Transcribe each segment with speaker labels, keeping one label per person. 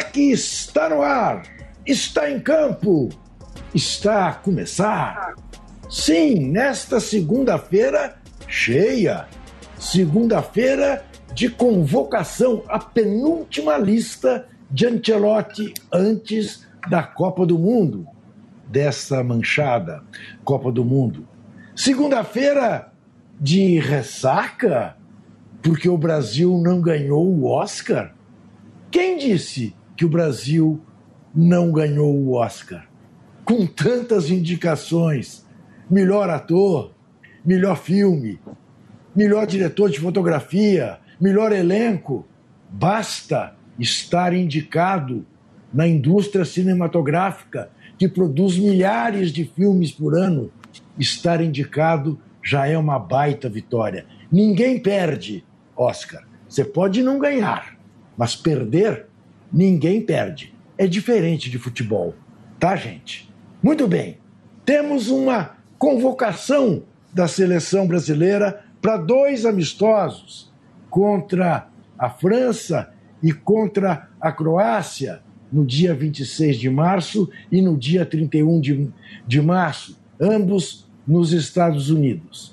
Speaker 1: Ataque está no ar, está em campo, está a começar. Sim, nesta segunda-feira cheia, segunda-feira de convocação, a penúltima lista de Ancelotti antes da Copa do Mundo, dessa manchada Copa do Mundo. Segunda-feira de ressaca, porque o Brasil não ganhou o Oscar. Quem disse que o Brasil não ganhou o Oscar? Com tantas indicações, melhor ator, melhor filme, melhor diretor de fotografia, melhor elenco, basta estar indicado na indústria cinematográfica, que produz milhares de filmes por ano. Estar indicado já é uma baita vitória. Ninguém perde Oscar. Você pode não ganhar, mas perder, ninguém perde. É diferente de futebol, tá, gente? Muito bem. Temos uma convocação da seleção brasileira para 2 amistosos contra a França e contra a Croácia no dia 26 de março e no dia 31 de março, ambos nos Estados Unidos.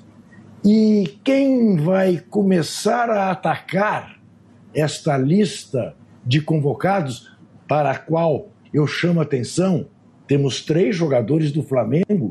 Speaker 1: E quem vai começar a atacar esta lista de convocados, para a qual eu chamo a atenção, temos 3 jogadores do Flamengo,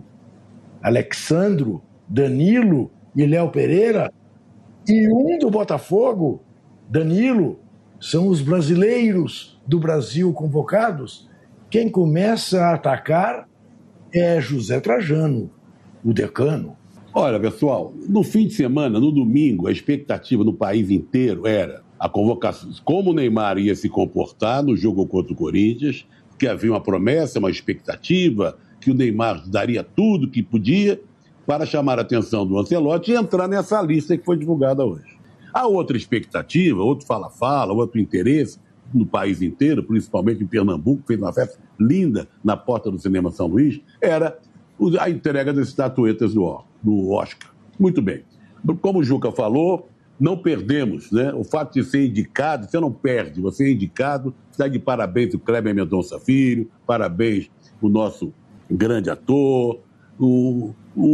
Speaker 1: Alexandro, Danilo e Léo Pereira, e um do Botafogo, Danilo. São os brasileiros do Brasil convocados. Quem começa a atacar é José Trajano, o decano.
Speaker 2: Olha, pessoal, no fim de semana, no domingo, a expectativa no país inteiro era a convocação, como o Neymar ia se comportar no jogo contra o Corinthians, que havia uma promessa, uma expectativa, que o Neymar daria tudo que podia para chamar a atenção do Ancelotti e entrar nessa lista que foi divulgada hoje. A outra expectativa, outro fala-fala, outro interesse no país inteiro, principalmente em Pernambuco, fez uma festa linda na porta do Cinema São Luís, era a entrega das estatuetas do Oscar. Muito bem. Como o Juca falou, não perdemos, né? O fato de ser indicado, você não perde, você é indicado, está de parabéns o Kleber Mendonça Filho, parabéns o nosso grande ator, o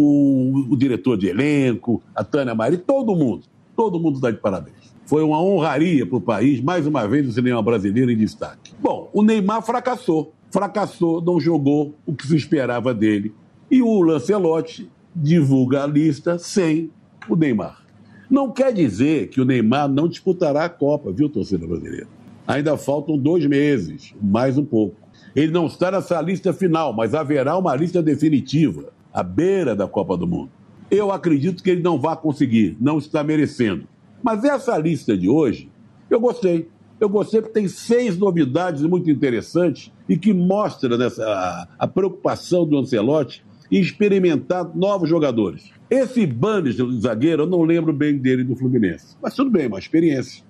Speaker 2: diretor de elenco, a Tânia Maria, todo mundo está de parabéns. Foi uma honraria para o país, mais uma vez o cinema brasileiro em destaque. Bom, o Neymar fracassou, não jogou o que se esperava dele. E o Lancelotti divulga a lista sem o Neymar. Não quer dizer que o Neymar não disputará a Copa, viu, torcida brasileira? Ainda faltam 2 meses, mais um pouco. Ele não está nessa lista final, mas haverá uma lista definitiva, à beira da Copa do Mundo. Eu acredito que ele não vai conseguir, não está merecendo. Mas essa lista de hoje, eu gostei. Eu gostei porque tem 6 novidades muito interessantes e que mostram a preocupação do Ancelotti em experimentar novos jogadores. Esse Ibanez, zagueiro, eu não lembro bem dele do Fluminense. Mas tudo bem, uma experiência.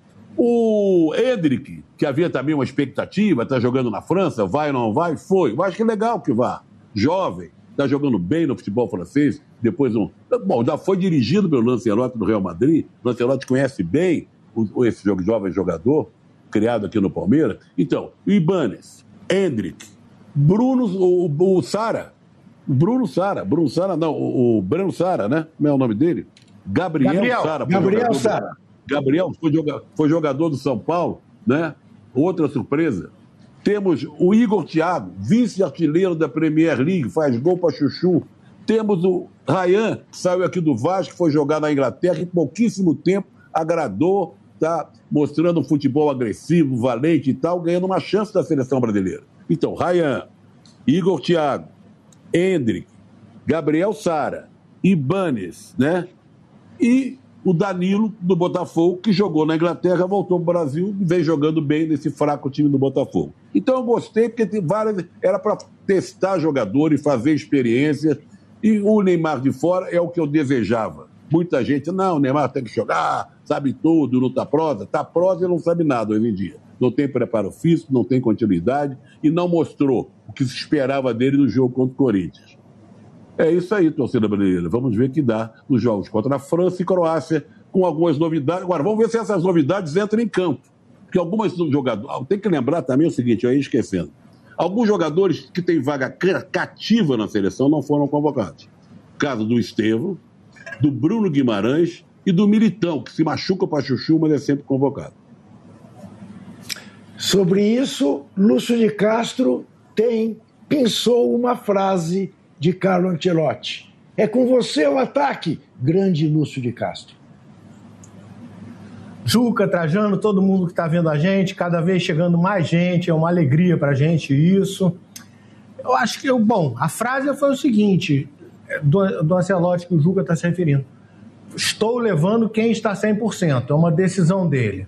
Speaker 2: O Endrick, que havia também uma expectativa, está jogando na França, vai ou não vai? Foi. Eu acho que é legal que vá. Jovem, está jogando bem no futebol francês. Depois, já foi dirigido pelo Lancelotti do Real Madrid. O Lancelotti conhece bem esse jovem jogador, criado aqui no Palmeiras. Então, o Ibanez, Endrick, o Sara. Breno Sara, né? Como é o nome dele? Gabriel Sara. Gabriel foi jogador do São Paulo, né? Outra surpresa. Temos o Igor Thiago, vice-artilheiro da Premier League, faz gol para Chuchu. Temos o Ryan, que saiu aqui do Vasco, foi jogar na Inglaterra, em pouquíssimo tempo agradou, está mostrando um futebol agressivo, valente e tal, ganhando uma chance da seleção brasileira. Então, Ryan, Igor Thiago, Endrick, Gabriel Sara, Ibanez, né? E o Danilo, do Botafogo, que jogou na Inglaterra, voltou para o Brasil e vem jogando bem nesse fraco time do Botafogo. Então eu gostei, porque tem várias, era para testar jogadores, fazer experiência, e o Neymar de fora é o que eu desejava. Muita gente, não, o Neymar tem que jogar, sabe tudo, não está prosa. Está prosa e não sabe nada hoje em dia. Não tem preparo físico, não tem continuidade e não mostrou o que se esperava dele no jogo contra o Corinthians. É isso aí, torcida brasileira. Vamos ver o que dá nos jogos contra a França e Croácia, com algumas novidades. Agora, vamos ver se essas novidades entram em campo. Porque alguns jogadores... Tem que lembrar também o seguinte, eu ia esquecendo. Alguns jogadores que têm vaga cativa na seleção não foram convocados. Caso do Estevão, do Bruno Guimarães e do Militão, que se machuca para chuchu, mas é sempre convocado.
Speaker 1: Sobre isso, Lúcio de Castro pensou uma frase de Carlo Ancelotti. É com você o ataque, grande Lúcio de Castro.
Speaker 3: Juca, Trajano, todo mundo que está vendo a gente, cada vez chegando mais gente, é uma alegria para a gente isso. Eu acho que, a frase foi o seguinte, do Ancelotti que o Juca está se referindo. Estou levando quem está 100%, é uma decisão dele.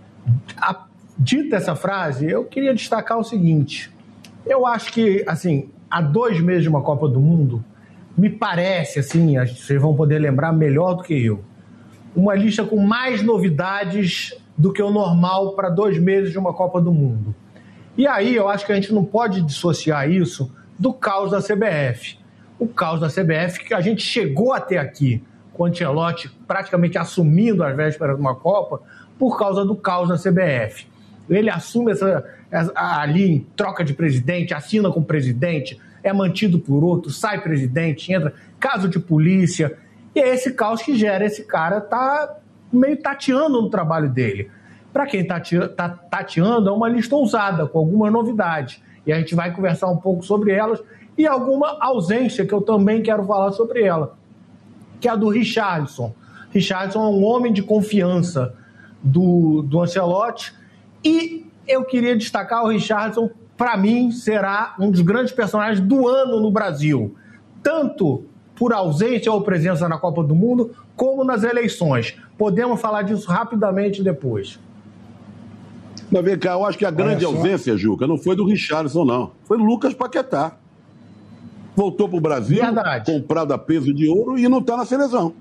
Speaker 3: Dita essa frase, eu queria destacar o seguinte, eu acho que, assim, há 2 meses de uma Copa do Mundo, me parece, assim, vocês vão poder lembrar melhor do que eu, uma lista com mais novidades do que o normal para 2 meses de uma Copa do Mundo. E aí eu acho que a gente não pode dissociar isso do caos da CBF. O caos da CBF que a gente chegou até aqui, com o Ancelotti praticamente assumindo as vésperas de uma Copa, por causa do caos da CBF. Ele assume ali em troca de presidente, assina com o presidente, é mantido por outro, sai presidente, entra caso de polícia. E é esse caos que gera. Esse cara tá meio tateando no trabalho dele. Para quem tá tateando, é uma lista ousada, com alguma novidade. E a gente vai conversar um pouco sobre elas e alguma ausência que eu também quero falar sobre ela, que é a do Richarlison. Richarlison é um homem de confiança do Ancelotti e eu queria destacar o Richarlison, para mim, será um dos grandes personagens do ano no Brasil. Tanto por ausência ou presença na Copa do Mundo, como nas eleições. Podemos falar disso rapidamente depois.
Speaker 2: Mas vem cá, eu acho que a grande ausência, Juca, não foi do Richarlison, não. Foi do Lucas Paquetá. Voltou para o Brasil, comprado a peso de ouro e não está na seleção.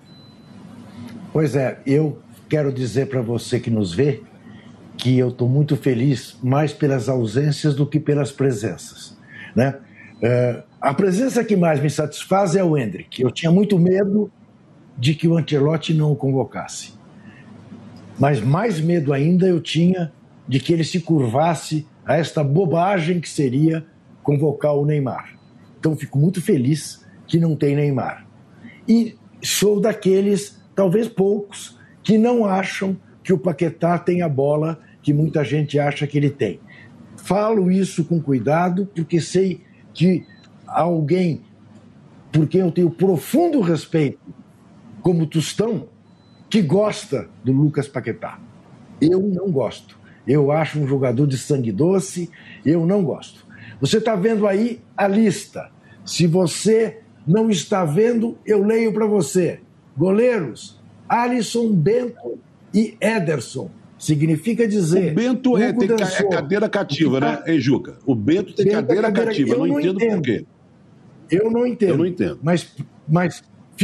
Speaker 1: Pois é, eu quero dizer para você que nos vê que eu estou muito feliz mais pelas ausências do que pelas presenças, né? A presença que mais me satisfaz é o Endrick. Eu tinha muito medo de que o Ancelotti não o convocasse. Mas mais medo ainda eu tinha de que ele se curvasse a esta bobagem que seria convocar o Neymar. Então fico muito feliz que não tem Neymar. E sou daqueles, talvez poucos, que não acham que o Paquetá tem a bola que muita gente acha que ele tem. Falo isso com cuidado porque sei que alguém por quem eu tenho profundo respeito, como Tostão, que gosta do Lucas Paquetá. Eu não gosto. Eu acho um jogador de sangue doce, eu não gosto. Você está vendo aí a lista. Se você não está vendo, eu leio para você. Goleiros, Alisson, Bento e Ederson. Significa dizer...
Speaker 2: O Bento tem cadeira cativa, né, hein, Juca? O Bento tem cadeira cativa, eu não entendo por quê.
Speaker 1: Eu não entendo. Mas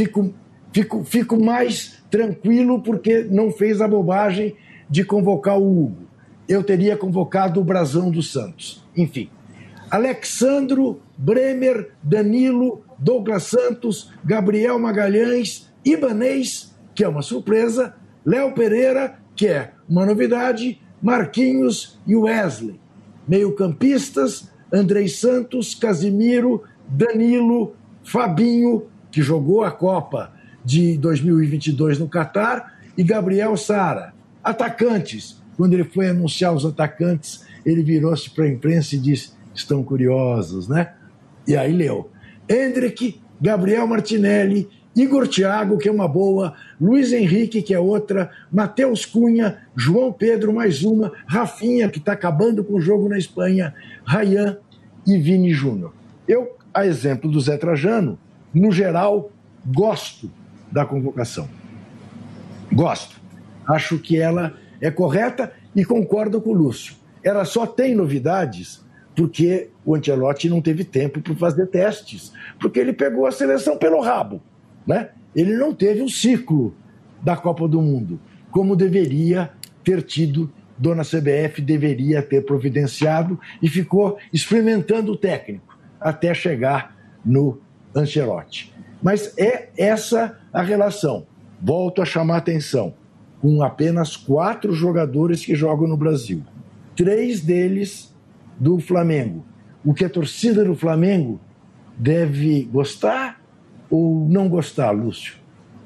Speaker 1: fico mais tranquilo porque não fez a bobagem de convocar o Hugo. Eu teria convocado o Brasão dos Santos. Enfim. Alexandro, Bremer, Danilo, Douglas Santos, Gabriel Magalhães, Ibanez, que é uma surpresa, Léo Pereira, que é uma novidade, Marquinhos e Wesley. Meio-campistas, Andrei Santos, Casimiro, Danilo, Fabinho, que jogou a Copa de 2022 no Catar, e Gabriel Sara. Atacantes, quando ele foi anunciar os atacantes, ele virou-se para a imprensa e disse, estão curiosos, né? E aí leu. Endrick, Gabriel Martinelli, Igor Thiago, que é uma boa, Luiz Henrique, que é outra, Matheus Cunha, João Pedro, mais uma, Rafinha, que está acabando com o jogo na Espanha, Ryan e Vini Júnior. Eu, a exemplo do Zé Trajano, no geral, gosto da convocação. Gosto. Acho que ela é correta e concordo com o Lúcio. Ela só tem novidades porque o Ancelotti não teve tempo para fazer testes, porque ele pegou a seleção pelo rabo, né? Ele não teve o ciclo da Copa do Mundo, como deveria ter tido, dona CBF deveria ter providenciado, e ficou experimentando o técnico até chegar no Ancelotti. Mas é essa a relação. Volto a chamar a atenção. com apenas 4 jogadores que jogam no Brasil. 3 deles do Flamengo. O que a torcida do Flamengo deve gostar ou não gostar, Lúcio?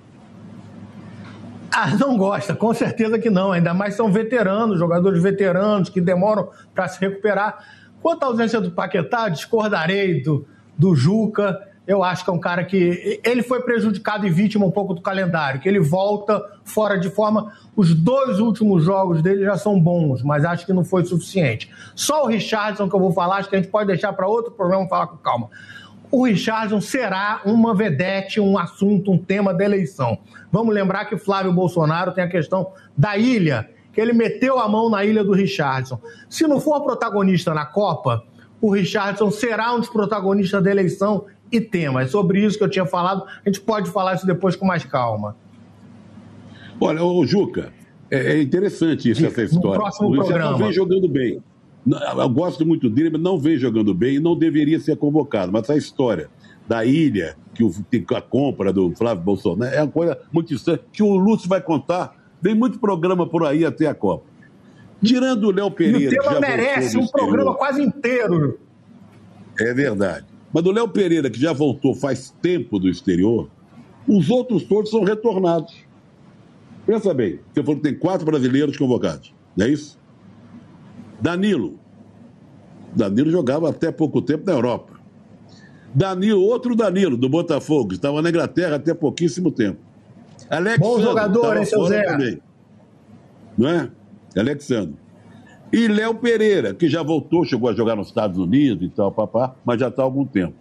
Speaker 3: Não gosta, com certeza que não. Ainda mais são veteranos, jogadores veteranos que demoram para se recuperar. Quanto à ausência do Paquetá, discordarei do Juca. Eu acho que é um cara que... Ele foi prejudicado e vítima um pouco do calendário, que ele volta fora de forma... Os 2 últimos jogos dele já são bons, mas acho que não foi suficiente. Só o Richarlison que eu vou falar, acho que a gente pode deixar para outro programa falar com calma. O Richarlison será uma vedete, um assunto, um tema da eleição. Vamos lembrar que o Flávio Bolsonaro tem a questão da ilha, que ele meteu a mão na ilha do Richarlison. Se não for protagonista na Copa, o Richarlison será um dos protagonistas da eleição e tema. É sobre isso que eu tinha falado. A gente pode falar isso depois com mais calma.
Speaker 2: Olha, ô Juca, é interessante isso, essa história.
Speaker 3: No próximo
Speaker 2: o
Speaker 3: programa.
Speaker 2: Não vem jogando bem. Eu gosto muito dele, mas não vem jogando bem e não deveria ser convocado. Mas essa história da ilha, que a compra do Flávio Bolsonaro, é uma coisa muito estranha, que o Lúcio vai contar. Tem muito programa por aí até a Copa. Tirando o Léo Pereira...
Speaker 3: E o tema merece um programa quase inteiro.
Speaker 2: É verdade. Mas o Léo Pereira, que já voltou faz tempo do exterior, os outros todos são retornados. Pensa bem, você falou que tem 4 brasileiros convocados, não é isso? Danilo jogava até pouco tempo na Europa. Outro Danilo, do Botafogo, estava na Inglaterra até pouquíssimo tempo.
Speaker 3: Bom jogador, hein, seu Zé?
Speaker 2: Também. Não é? Alexandre. E Léo Pereira, que já voltou, chegou a jogar nos Estados Unidos e tal, mas já está há algum tempo.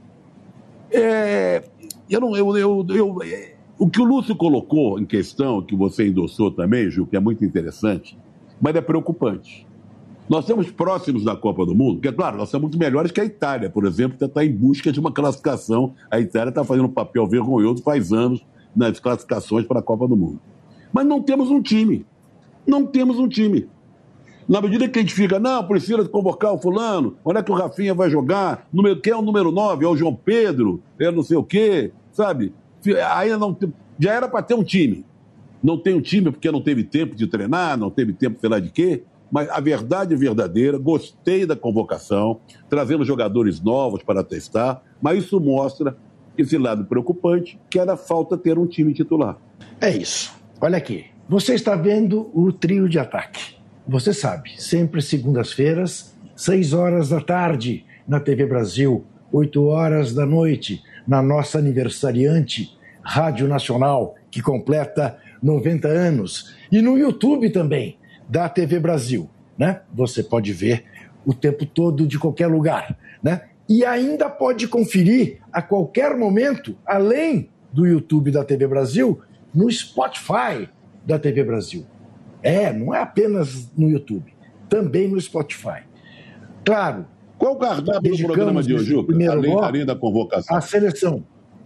Speaker 2: O que o Lúcio colocou em questão, que você endossou também, Ju, que é muito interessante, mas é preocupante. Nós estamos próximos da Copa do Mundo, porque, claro, nós somos muito melhores que a Itália, por exemplo, que está em busca de uma classificação. A Itália está fazendo um papel vergonhoso faz anos nas classificações para a Copa do Mundo. Mas não temos um time. Não temos um time. Na medida que a gente fica, não, precisa convocar o fulano, onde é que o Rafinha vai jogar? Quem é o número 9? É o João Pedro? É não sei o quê, sabe? Aí não, já era para ter um time. Não tem um time porque não teve tempo de treinar, não teve tempo, sei lá de quê. Mas a verdade é verdadeira, gostei da convocação, trazendo jogadores novos para testar, mas isso mostra esse lado preocupante, que era a falta ter um time titular.
Speaker 1: É isso. Olha aqui, você está vendo o trio de ataque. Você sabe, sempre segundas-feiras, 6 horas da tarde, na TV Brasil, 8 horas da noite, na nossa aniversariante Rádio Nacional, que completa 90 anos, e no YouTube também, da TV Brasil, né? Você pode ver o tempo todo, de qualquer lugar, né? E ainda pode conferir a qualquer momento, além do YouTube da TV Brasil, no Spotify da TV Brasil. Não é apenas no YouTube, também no Spotify. Claro.
Speaker 2: Qual o cardápio do programa de hoje, Juca? Além da convocação.
Speaker 1: A seleção.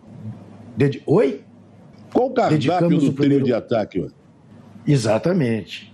Speaker 1: Oi?
Speaker 2: Qual o cardápio do trio de ataque hoje?
Speaker 1: Exatamente.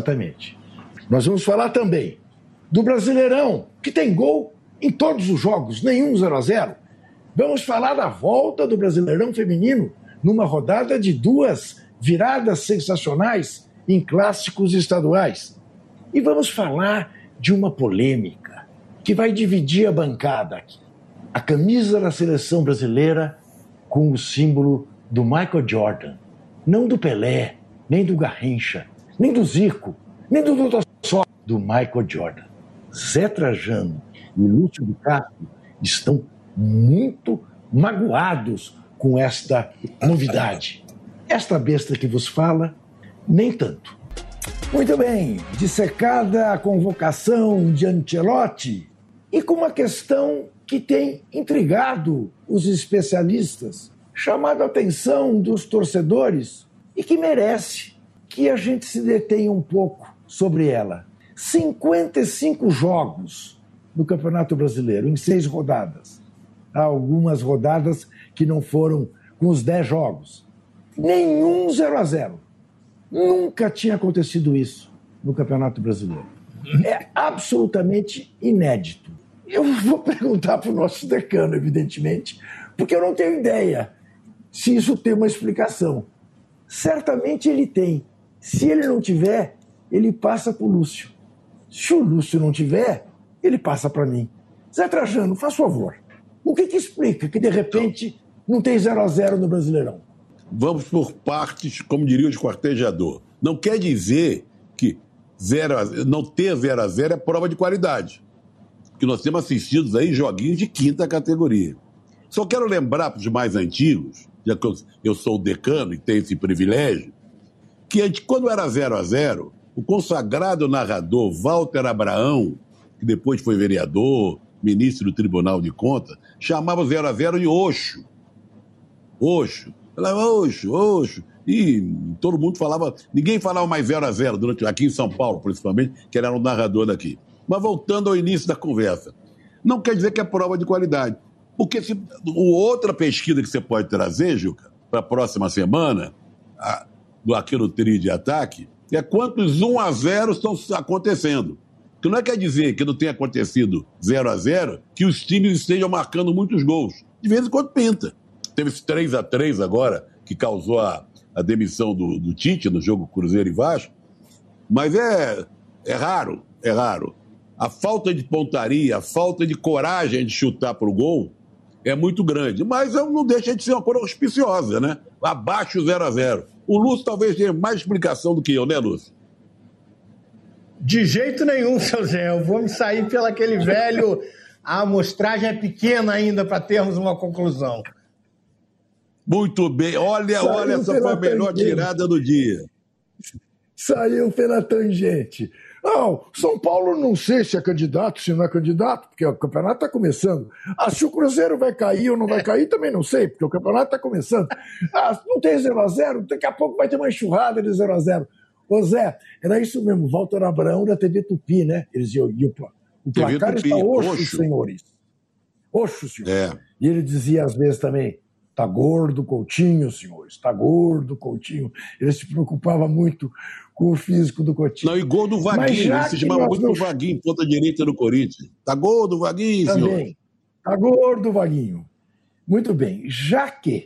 Speaker 1: Nós vamos falar também do Brasileirão, que tem gol em todos os jogos, nenhum 0-0. Vamos falar da volta do Brasileirão feminino numa rodada de 2 viradas sensacionais em clássicos estaduais. E vamos falar de uma polêmica que vai dividir a bancada aqui. A camisa da seleção brasileira com o símbolo do Michael Jordan, não do Pelé, nem do Garrincha, nem do Zico, nem do Dr. Só, do Michael Jordan. Zé Trajano e Lúcio de Castro estão muito magoados com esta novidade. Esta besta que vos fala, nem tanto. Muito bem, dissecada a convocação de Ancelotti e com uma questão que tem intrigado os especialistas, chamado a atenção dos torcedores e que merece que a gente se detenha um pouco sobre ela. 55 jogos no Campeonato Brasileiro, em 6 rodadas. Há algumas rodadas que não foram com os 10 jogos. Nenhum 0-0. Nunca tinha acontecido isso no Campeonato Brasileiro. É absolutamente inédito. Eu vou perguntar para o nosso decano, evidentemente, porque eu não tenho ideia se isso tem uma explicação. Certamente ele tem. Se ele não tiver, ele passa para o Lúcio. Se o Lúcio não tiver, ele passa para mim. Zé Trajano, faz favor. O que explica que, de repente, não tem 0-0 no Brasileirão?
Speaker 2: Vamos por partes, como diria o esquartejador. Não quer dizer que não ter 0-0 é prova de qualidade. Porque nós temos assistido aí joguinhos de quinta categoria. Só quero lembrar para os mais antigos, já que eu sou o decano e tenho esse privilégio, que quando era 0-0, o consagrado narrador Walter Abraão, que depois foi vereador, ministro do Tribunal de Contas, chamava o 0-0 de Oxo. Oxo. Falava Oxo. E todo mundo falava... Ninguém falava mais 0-0, aqui em São Paulo, principalmente, que era o narrador daqui. Mas voltando ao início da conversa, não quer dizer que é prova de qualidade. Porque outra pesquisa que você pode trazer, Juca, para a próxima semana, aqui no Trio de Ataque, é quantos 1-0 estão acontecendo. Que não quer dizer que não tenha acontecido 0-0, que os times estejam marcando muitos gols. De vez em quando pinta. Teve esse 3-3 agora, que causou a demissão do Tite no jogo Cruzeiro e Vasco. Mas é raro. A falta de pontaria, a falta de coragem de chutar para o gol é muito grande. Mas não deixa de ser uma coisa auspiciosa, né? Abaixo 0-0. O Lúcio talvez tenha mais explicação do que eu, né, Lúcio?
Speaker 3: De jeito nenhum, seu Zé. Eu vou me sair pelo aquele velho... A amostragem é pequena ainda para termos uma conclusão.
Speaker 2: Muito bem. Olha, essa foi a melhor tirada do dia.
Speaker 1: Saiu pela tangente. Não, São Paulo não sei se é candidato, se não é candidato, porque o campeonato está começando. Se o Cruzeiro vai cair ou não vai cair, também não sei, porque o campeonato está começando. Não tem 0-0, daqui a pouco vai ter uma enxurrada de 0-0. Ô Zé, era isso mesmo, Walter Abraão da TV Tupi, né? Eles diziam, o placar está oxo, senhores. Oxo, senhores. E ele dizia às vezes também, tá gordo Coutinho, senhores, tá gordo Coutinho. Ele se preocupava muito com o físico do Coutinho.
Speaker 2: Não, e gol do Vaguinho, ele se chamava muito do Vaguinho, ponta direita do Corinthians. Tá gordo Vaguinho, senhor.
Speaker 1: Também, tá gordo Vaguinho. Muito bem, já que,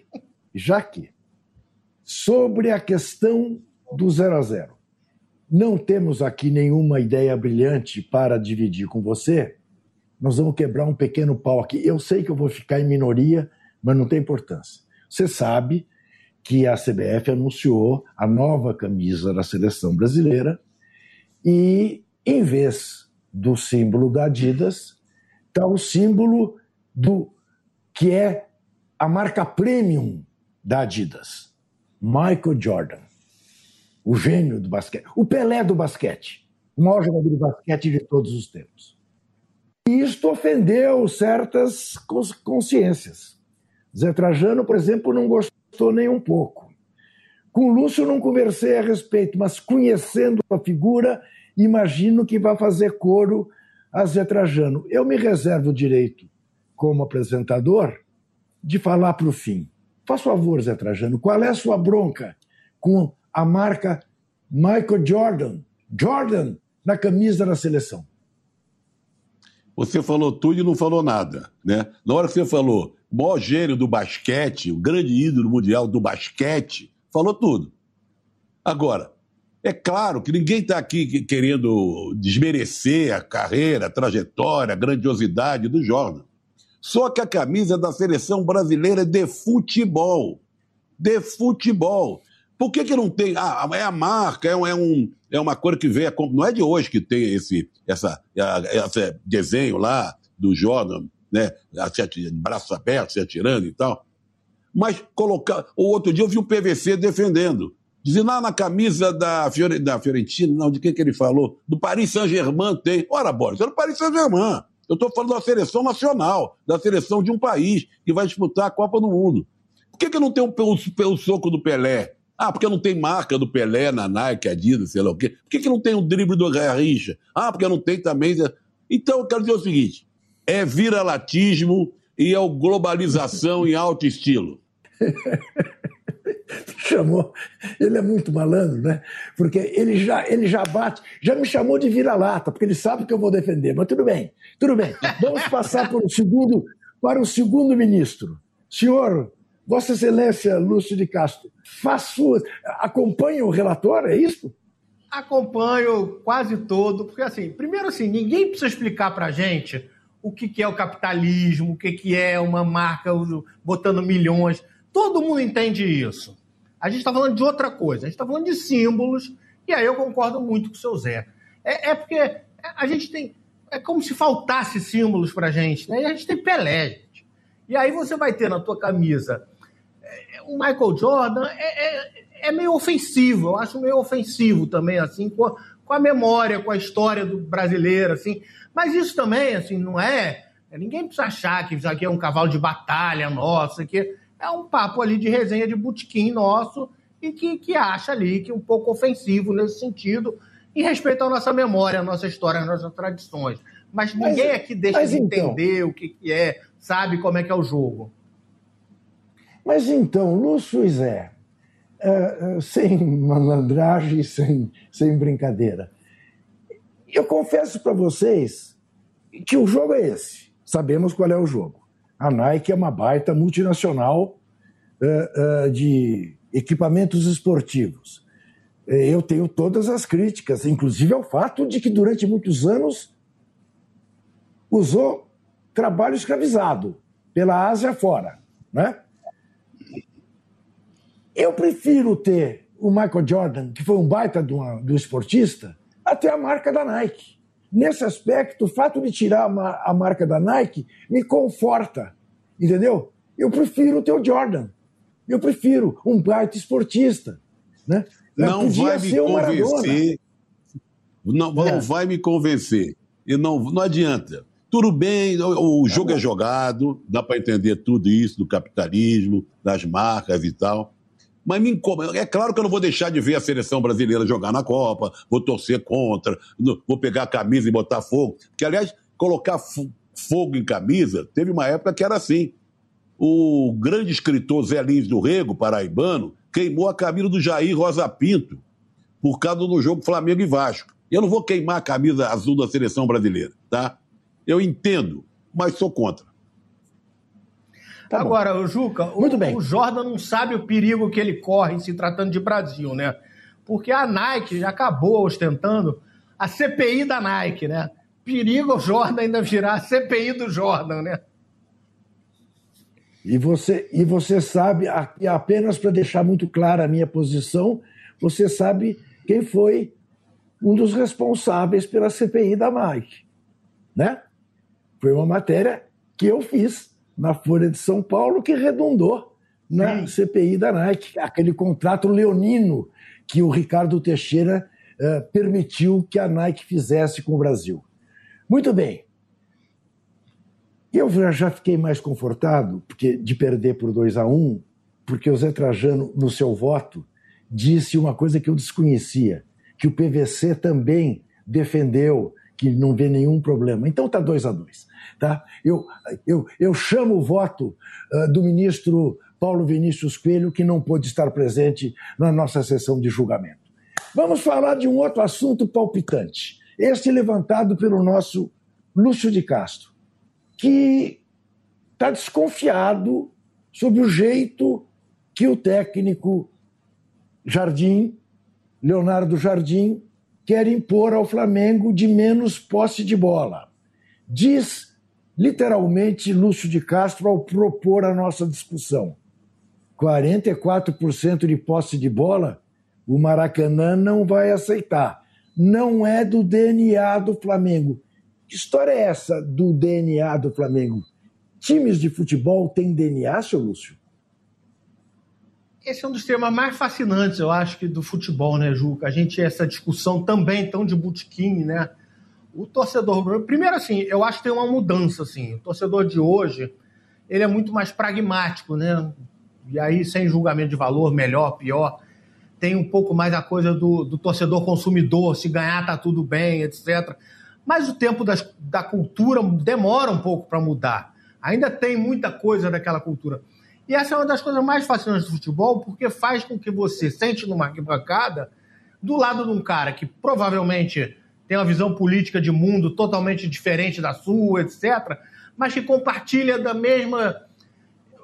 Speaker 1: sobre a questão do 0-0, não temos aqui nenhuma ideia brilhante para dividir com você, nós vamos quebrar um pequeno pau aqui. Eu sei que eu vou ficar em minoria, mas não tem importância. Você sabe que a CBF anunciou a nova camisa da seleção brasileira e, em vez do símbolo da Adidas, está o símbolo que é a marca premium da Adidas, Michael Jordan, o gênio do basquete, o Pelé do basquete, o maior jogador de basquete de todos os tempos. E isto ofendeu certas consciências. Zé Trajano, por exemplo, não gostou nem um pouco. Com o Lúcio não conversei a respeito, mas conhecendo a figura, imagino que vai fazer coro a Zé Trajano. Eu me reservo o direito, como apresentador, de falar para o fim. Faz favor, Zé Trajano, qual é a sua bronca com a marca Michael Jordan na camisa da seleção?
Speaker 2: Você falou tudo e não falou nada, né? Na hora que você falou o maior gênio do basquete, o grande ídolo mundial do basquete, falou tudo. Agora, é claro que ninguém está aqui querendo desmerecer a carreira, a trajetória, a grandiosidade do Jordan. Só que a camisa é da seleção brasileira de futebol. De futebol. Por que não tem? É a marca, é uma coisa que veio. Não é de hoje que tem esse desenho lá do Jordan, né? Braços abertos, se atirando e tal. Mas o outro dia eu vi um PVC defendendo. Dizendo, na camisa da Fiorentina, não, de quem que ele falou? Do Paris Saint-Germain tem. Ora, Boris, é do Paris Saint-Germain. Eu estou falando da seleção nacional, da seleção de um país que vai disputar a Copa do Mundo. Por que não tem o soco do Pelé? Porque não tem marca do Pelé na Nike, Adidas, sei lá o quê. Por que não tem o drible do Garrincha? Porque não tem também... Então, eu quero dizer o seguinte, é viralatismo e é globalização em alto estilo.
Speaker 1: Chamou, ele é muito malandro, né? Porque ele já bate, já me chamou de vira-lata, porque ele sabe que eu vou defender, mas tudo bem. Vamos passar para o segundo ministro. Senhor Vossa Excelência Lúcio de Castro, acompanha o relatório, é isso?
Speaker 3: Acompanho quase todo, porque assim, primeiro assim, ninguém precisa explicar para a gente o que é o capitalismo, o que é uma marca botando milhões. Todo mundo entende isso. A gente está falando de outra coisa, a gente está falando de símbolos, e aí eu concordo muito com o seu Zé. É porque a gente tem... É como se faltasse símbolos para a gente, né? E a gente tem Pelé, gente. E aí você vai ter na tua camisa o Michael Jordan, é meio ofensivo, eu acho meio ofensivo também, assim, com a memória, com a história do brasileiro, assim. Mas isso também, assim, não é... Ninguém precisa achar que isso aqui é um cavalo de batalha nosso, que é um papo ali de resenha de botequim nosso e que acha ali que é um pouco ofensivo nesse sentido, em respeito à nossa memória, à nossa história, às nossas tradições. Mas ninguém aqui deixa de entender o que é, sabe como é que é o jogo.
Speaker 1: Mas então, Lúcio e Zé, sem malandragem, sem brincadeira, eu confesso para vocês que o jogo é esse. Sabemos qual é o jogo. A Nike é uma baita multinacional de equipamentos esportivos. Eu tenho todas as críticas, inclusive ao fato de que durante muitos anos usou trabalho escravizado pela Ásia fora, né? Eu prefiro ter o Michael Jordan, que foi um baita do esportista, até a marca da Nike. Nesse aspecto, o fato de tirar a marca da Nike me conforta, entendeu? Eu prefiro ter o Jordan. Eu prefiro um baita esportista, né?
Speaker 2: Não vai me convencer. Não vai me convencer. E não adianta. Tudo bem, o jogo é jogado, dá para entender tudo isso do capitalismo, das marcas e tal. Mas me incomoda. É claro que eu não vou deixar de ver a seleção brasileira jogar na Copa, vou torcer contra, vou pegar a camisa e botar fogo. Porque, aliás, colocar fogo em camisa, teve uma época que era assim. O grande escritor Zé Lins do Rego, paraibano, queimou a camisa do Jair Rosa Pinto por causa do jogo Flamengo e Vasco. Eu não vou queimar a camisa azul da seleção brasileira, tá? Eu entendo, mas sou contra.
Speaker 3: Tá agora, bom. Juca, o Jordan não sabe o perigo que ele corre se tratando de Brasil, né? Porque a Nike já acabou ostentando a CPI da Nike, né? Perigo o Jordan ainda virar a CPI do Jordan, né?
Speaker 1: E você sabe, apenas para deixar muito clara a minha posição, você sabe quem foi um dos responsáveis pela CPI da Nike, né? Foi uma matéria que eu fiz na Folha de São Paulo que redundou na CPI da Nike, aquele contrato leonino que o Ricardo Teixeira permitiu que a Nike fizesse com o Brasil. Muito bem. Eu já fiquei mais confortado de perder por 2-1, porque o Zé Trajano, no seu voto, disse uma coisa que eu desconhecia, que o PVC também defendeu, que não vê nenhum problema. Então está 2-2. Tá? Eu chamo o voto do ministro Paulo Vinícius Coelho, que não pôde estar presente na nossa sessão de julgamento. Vamos falar de um outro assunto palpitante, este levantado pelo nosso Lúcio de Castro, que está desconfiado sobre o jeito que o técnico Leonardo Jardim, quer impor ao Flamengo de menos posse de bola. Diz literalmente Lúcio de Castro ao propor a nossa discussão. 44% de posse de bola, o Maracanã não vai aceitar. Não é do DNA do Flamengo. Que história é essa do DNA do Flamengo? Times de futebol têm DNA, seu Lúcio?
Speaker 3: Esse é um dos temas mais fascinantes, eu acho, que do futebol, né, Juca? A gente, essa discussão também tão de botequim, né? O torcedor... Primeiro, assim, eu acho que tem uma mudança, assim. O torcedor de hoje, ele é muito mais pragmático, né? E aí, sem julgamento de valor, melhor, pior. Tem um pouco mais a coisa do torcedor consumidor, se ganhar tá tudo bem, etc. Mas o tempo da cultura demora um pouco para mudar. Ainda tem muita coisa daquela cultura. E essa é uma das coisas mais fascinantes do futebol, porque faz com que você sente numa arquibancada do lado de um cara que provavelmente tem uma visão política de mundo totalmente diferente da sua, etc., mas que compartilha da mesma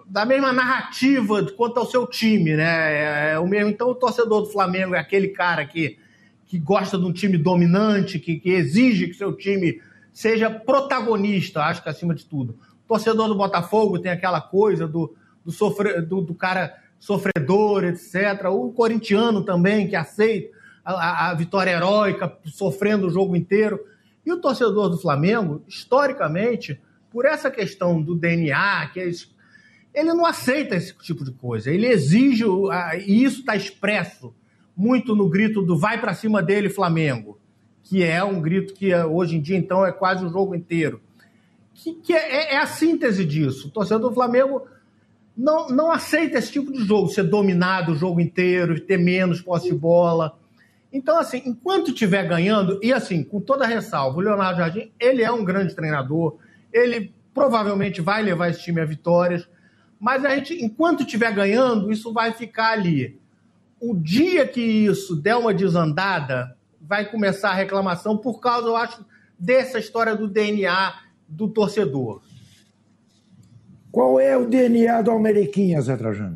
Speaker 3: da mesma narrativa quanto ao seu time, né? O mesmo. Então, o torcedor do Flamengo é aquele cara que gosta de um time dominante, que exige que seu time seja protagonista, acho que acima de tudo. O torcedor do Botafogo tem aquela coisa do cara sofredor, etc. O corintiano também, que aceita a vitória heróica, sofrendo o jogo inteiro. E o torcedor do Flamengo, historicamente, por essa questão do DNA, ele não aceita esse tipo de coisa. Ele exige, e isso está expresso muito no grito do vai para cima dele, Flamengo, que é um grito que hoje em dia, então, é quase o jogo inteiro. Que é a síntese disso. O torcedor do Flamengo não aceita esse tipo de jogo, ser dominado o jogo inteiro, ter menos posse de bola. Então, assim, enquanto estiver ganhando, e assim, com toda a ressalva, o Leonardo Jardim, ele é um grande treinador, ele provavelmente vai levar esse time a vitórias, mas enquanto estiver ganhando, isso vai ficar ali. O dia que isso der uma desandada, vai começar a reclamação por causa, eu acho, dessa história do DNA do torcedor.
Speaker 1: Qual é o DNA do Ameriquinha, Zé Trajano?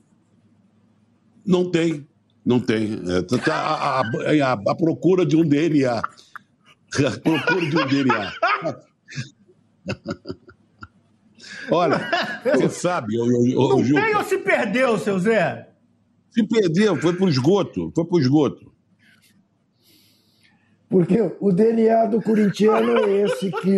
Speaker 2: Não tem. A procura de um DNA. A procura de um DNA. Olha, você sabe...
Speaker 3: Não tem ou se perdeu, seu Zé?
Speaker 2: Se perdeu, foi pro esgoto.
Speaker 1: Porque o DNA do corintiano é esse que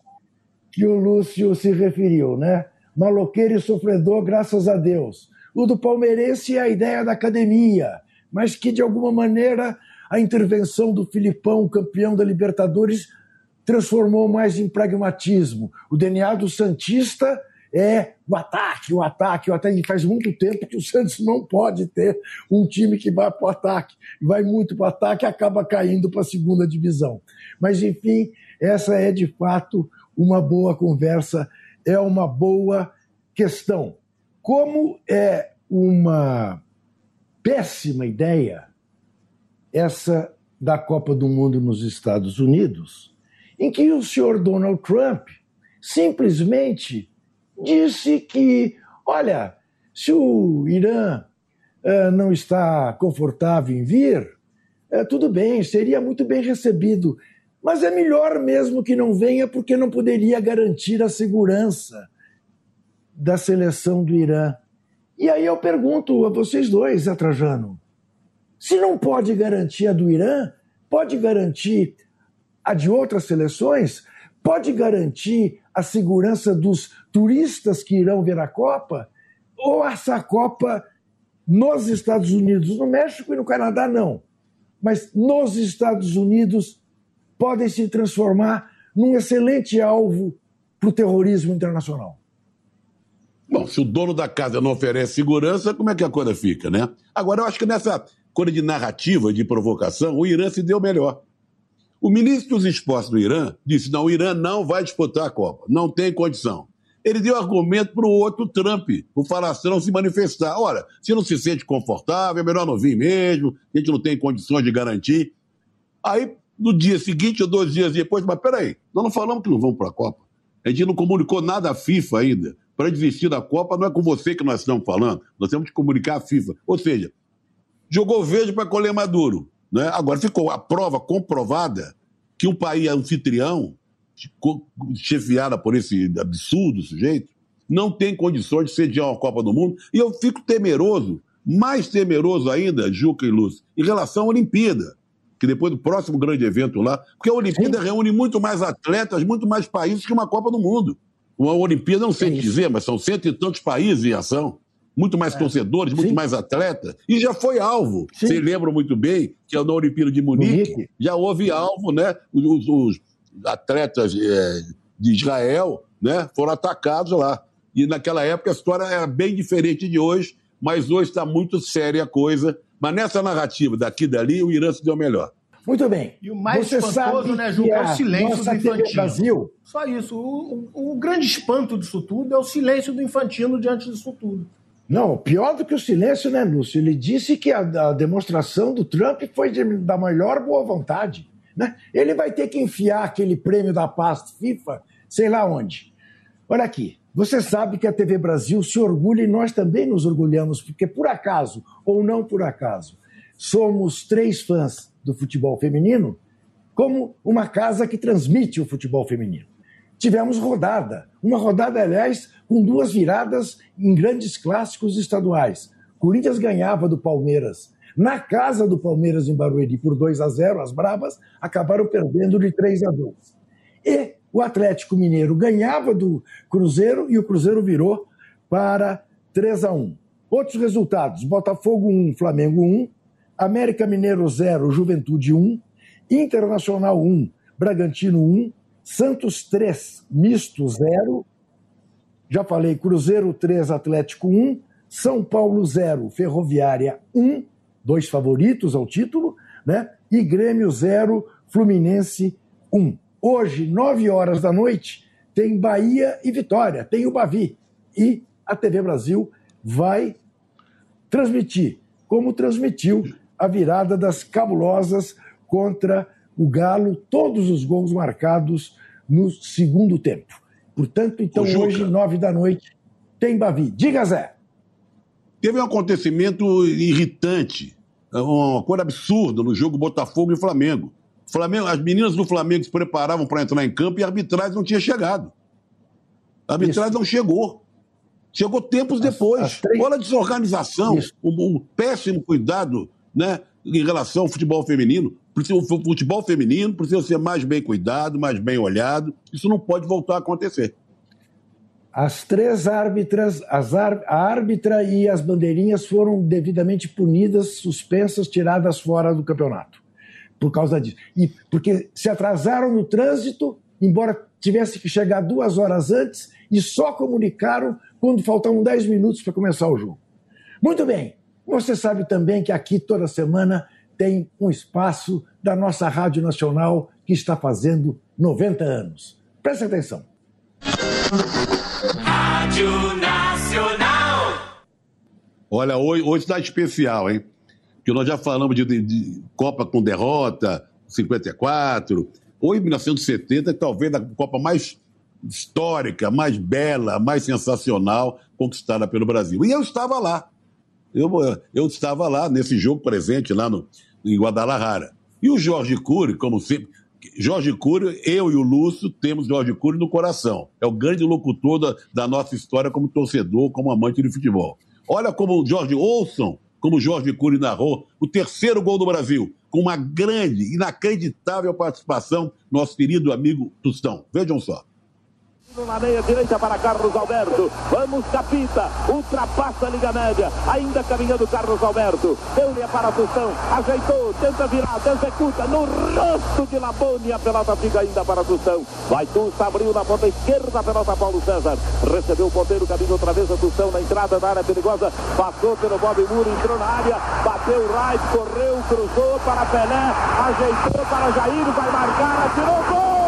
Speaker 1: o Lúcio se referiu, né? Maloqueiro e sofredor, graças a Deus. O do palmeirense é a ideia da academia, mas que, de alguma maneira, a intervenção do Filipão, campeão da Libertadores, transformou mais em pragmatismo. O DNA do santista é o ataque. E faz muito tempo que o Santos não pode ter um time que vai para o ataque. Vai muito para o ataque e acaba caindo para a segunda divisão. Mas, enfim, essa é, de fato, uma boa conversa, é uma boa questão. Como é uma péssima ideia essa da Copa do Mundo nos Estados Unidos, em que o senhor Donald Trump simplesmente disse que, olha, se o Irã não está confortável em vir, tudo bem, seria muito bem recebido, mas é melhor mesmo que não venha, porque não poderia garantir a segurança da seleção do Irã. E aí eu pergunto a vocês dois, Zé Trajano, se não pode garantir a do Irã, pode garantir a de outras seleções? Pode garantir a segurança dos turistas que irão ver a Copa? Ou essa Copa nos Estados Unidos, no México e no Canadá, não. Mas nos Estados Unidos podem se transformar num excelente alvo para o terrorismo internacional.
Speaker 2: Bom, se o dono da casa não oferece segurança, como é que a coisa fica, né? Agora, eu acho que nessa coisa de narrativa, de provocação, o Irã se deu melhor. O ministro dos esportes do Irã disse, não, o Irã não vai disputar a Copa, não tem condição. Ele deu argumento para o outro Trump, o falastrão, se manifestar. Olha, se não se sente confortável, é melhor não vir mesmo, a gente não tem condições de garantir. Aí, no dia seguinte ou 2 dias depois, mas peraí, nós não falamos que não vamos para a Copa. A gente não comunicou nada à FIFA ainda. Para desistir da Copa não é com você que nós estamos falando, nós temos que comunicar à FIFA. Ou seja, jogou verde para colher maduro. Né? Agora ficou a prova comprovada que um país anfitrião, chefiada por esse absurdo sujeito, não tem condições de sediar uma Copa do Mundo. E eu fico temeroso, mais temeroso ainda, Juca e Lúcio, em relação à Olimpíada, que depois do próximo grande evento lá, porque a Olimpíada reúne muito mais atletas, muito mais países que uma Copa do Mundo. Uma Olimpíada, não sei dizer, mas são 100 e tantos países em ação, muito mais torcedores, muito mais atletas, e já foi alvo. Vocês lembram muito bem que na Olimpíada de Munique já houve alvo, né? Os atletas de Israel, né, foram atacados lá. E naquela época a história era bem diferente de hoje, mas hoje está muito séria a coisa. Mas nessa narrativa daqui e dali, o Irã se deu melhor.
Speaker 1: Muito bem.
Speaker 3: E o mais espantoso, né, Juca, é o silêncio do Infantino.
Speaker 1: Brasil.
Speaker 3: Só isso. O grande espanto disso tudo é o silêncio do Infantino diante disso tudo.
Speaker 1: Não, pior do que o silêncio, né, Lúcio? Ele disse que a demonstração do Trump foi da maior boa vontade. Né? Ele vai ter que enfiar aquele prêmio da paz FIFA, sei lá onde. Olha aqui, você sabe que a TV Brasil se orgulha e nós também nos orgulhamos, porque por acaso, ou não por acaso, somos 3 fãs do futebol feminino, como uma casa que transmite o futebol feminino. Tivemos rodada, uma rodada, aliás, com 2 viradas em grandes clássicos estaduais. Corinthians ganhava do Palmeiras na casa do Palmeiras em Barueri por 2-0, as Bravas acabaram perdendo de 3-2. E o Atlético Mineiro ganhava do Cruzeiro e o Cruzeiro virou para 3-1. Outros resultados: Botafogo 1, Flamengo 1, América Mineiro 0, Juventude 1, Internacional 1, Bragantino 1, Santos 3, Misto 0, já falei, Cruzeiro 3, Atlético 1, São Paulo 0, Ferroviária 1, 2 favoritos ao título, né? E Grêmio 0, Fluminense 1. Hoje, 9 horas da noite, tem Bahia e Vitória, tem o Bavi. E a TV Brasil vai transmitir, como transmitiu a virada das Cabulosas contra o Galo, todos os gols marcados no segundo tempo. Portanto, então, hoje, 9 da noite, tem Bavi. Diga, Zé.
Speaker 2: Teve um acontecimento irritante, uma coisa absurda no jogo Botafogo e Flamengo. As meninas do Flamengo se preparavam para entrar em campo e a arbitragem não tinha chegado. A arbitragem não chegou. Chegou tempos depois. Olha a desorganização, um péssimo cuidado, né, em relação ao futebol feminino. O futebol feminino precisa ser mais bem cuidado, mais bem olhado. Isso não pode voltar a acontecer.
Speaker 1: As 3 árbitras, a árbitra e as bandeirinhas foram devidamente punidas, suspensas, tiradas fora do campeonato. Por causa disso. E porque se atrasaram no trânsito, embora tivesse que chegar 2 horas antes, e só comunicaram quando faltavam 10 minutos para começar o jogo. Muito bem. Você sabe também que aqui toda semana tem um espaço da nossa Rádio Nacional que está fazendo 90 anos. Preste atenção.
Speaker 4: Rádio Nacional.
Speaker 2: Olha, hoje está especial, hein? Porque nós já falamos de Copa com derrota, 54. Hoje, 1970, talvez a Copa mais histórica, mais bela, mais sensacional conquistada pelo Brasil. E eu estava lá. Eu estava lá nesse jogo presente lá em Guadalajara. E o Jorge Cury, como sempre... Jorge Cury, eu e o Lúcio temos Jorge Cury no coração. É o grande locutor da nossa história como torcedor, como amante de futebol. Olha como o Jorge Cury narrou o 3º gol do Brasil, com uma grande, inacreditável participação do nosso querido amigo Tostão. Vejam só.
Speaker 5: Na meia direita para Carlos Alberto, vamos Capita, ultrapassa a liga média, ainda caminhando Carlos Alberto, deu-lhe para Tostão, ajeitou, tenta virar, executa, no rosto de Labone, a pelota fica ainda para Tostão, vai Tusta, abriu na ponta esquerda, a pelota Paulo César, recebeu o ponteiro, caminho outra vez a Tostão na entrada da área perigosa, passou pelo Bob Muro, entrou na área, bateu o right, correu, cruzou para Pelé, ajeitou para Jair, vai marcar, atirou, gol!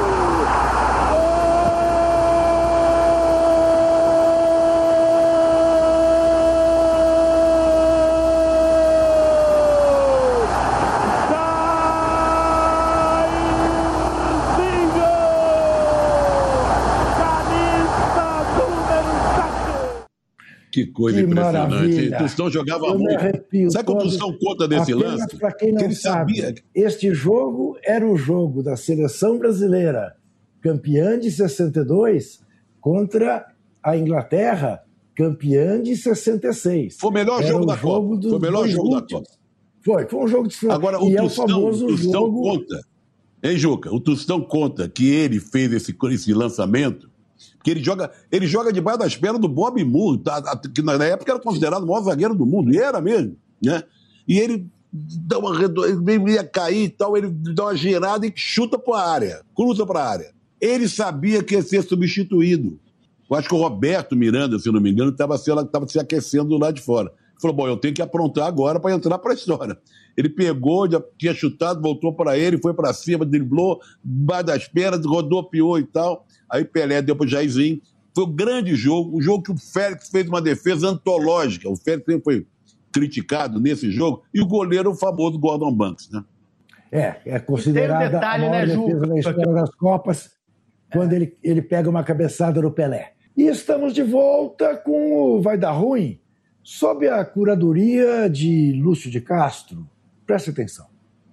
Speaker 2: Que coisa impressionante. O Tostão jogava muito. Sabe como o Tostão conta desse lance?
Speaker 1: Para quem não sabe, este jogo era o jogo da seleção brasileira, campeã de 62, contra a Inglaterra, campeã de 66.
Speaker 2: Foi o melhor jogo da Copa. Foi o melhor jogo da Copa.
Speaker 1: Foi um jogo de...
Speaker 2: Agora, o Tostão conta, hein, Juca? O Tostão conta que ele fez esse lançamento, porque ele joga debaixo das pernas do Bob Moore, que na época era considerado o maior zagueiro do mundo, e era mesmo, né? E ele ele ia cair e tal, ele dá uma girada e chuta para a área, cruza para a área. Ele sabia que ia ser substituído. Eu acho que o Roberto Miranda, se não me engano, estava se aquecendo lá de fora. Ele falou, bom, eu tenho que aprontar agora para entrar para a história. Ele pegou, já tinha chutado, voltou para ele, foi para cima, driblou, debaixo das pernas, rodopiou e tal. Aí Pelé deu para o Jairzinho. Foi um grande jogo, um jogo que o Félix fez uma defesa antológica. O Félix sempre foi criticado nesse jogo. E o goleiro, o famoso Gordon Banks, né?
Speaker 1: É considerada a maior defesa da história das Copas. quando ele pega uma cabeçada no Pelé. E estamos de volta com o Vai Dar Ruim, sob a curadoria de Lúcio de Castro. Preste atenção.